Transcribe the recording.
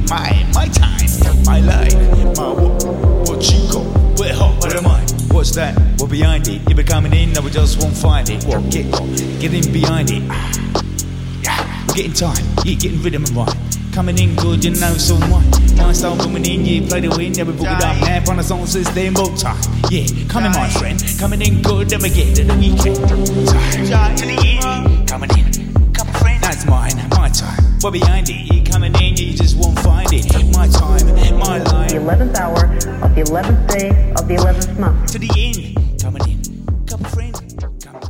My time, my line, my what you got? We're hot, what am I? What's that? What behind it? You be coming in, no, we just won't find it. What? Get in behind it. Yeah, we're getting time, yeah, getting rhythm and rhyme. Coming in good, you know, so my style booming in, yeah, play the win, yeah, we book it up, man, on the song says they both time. Yeah, coming my friend, coming in good, then we get to the weekend. Time, to the end, coming in, come friend. That's mine, my time. What behind it? You coming in, you just won't find it. My time, my line. The 11th hour of the 11th day of the 11th month. To the end, coming in, come friend, come.